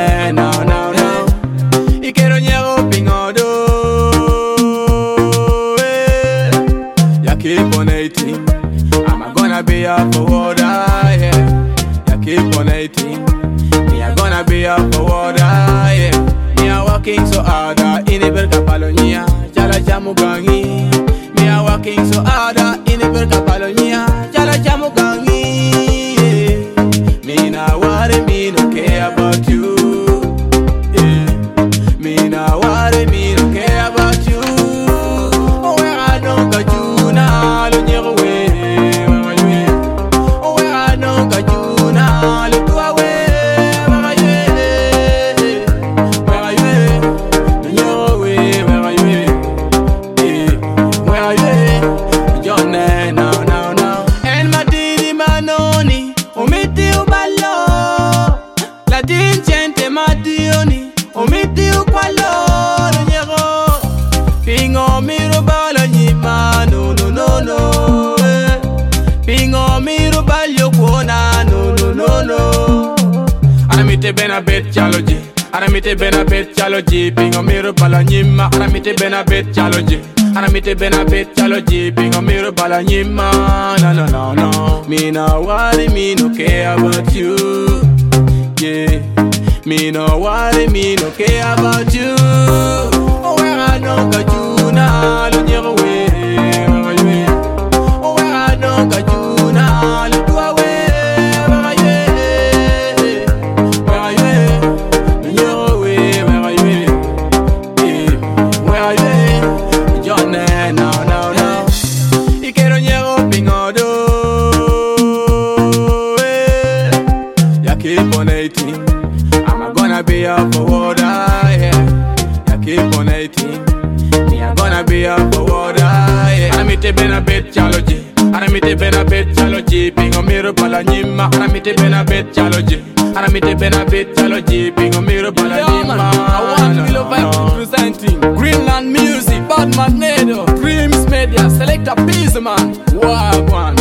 now. Y quiero llego pingodo. Ya keep on 18. I'm gonna be up for water, yeah. Ya keep on 18. Me I'm gonna be up for water, yeah. Me I'm working so hard, in the berka palonia, jala jamu gangi. Me I'm working so hard, in the berka palonia, jala jamu gangi. Yeah. Me nah worry, me no care about you. Yeah. Me nah worry, me no care about you. Oh, where I don't got you now, look your way. Oh, where I don't got you now, look away. Pingo miro bala nyima, no. Pingo miro balyo kuona, no. Aramite bena bet chaloji, aramite bena bet chaloji. Pingo miro bala nyima, aramite bena bet chaloji. Aramite bena bet chaloji, pingo miro bala nyima, no. Me no worry, me no care about you, yeah. Me no worry, me no care about you. Oh, where I don't got you now, look your way. Oh, where I don't got you now, look away. Where are you? Where are you? Look your way. Where are you? Where are you? John, now. Y quiero llego pingodo. Ya keep on 18. I'm gonna be up for water, yeah. Ya keep on 18. Me I'm gonna be up for water, yeah. Aramite bena bet chaloji, aramite bena bet chaloji. Pingo miro bala nyima, aramite bena bet chaloji. Aramite bena bet chaloji, pingo miro bala nyima. I want Willow Vibe representing Greenland Music, Bad Magneto, Dreams Media, Select a Piece, man. Wagwan.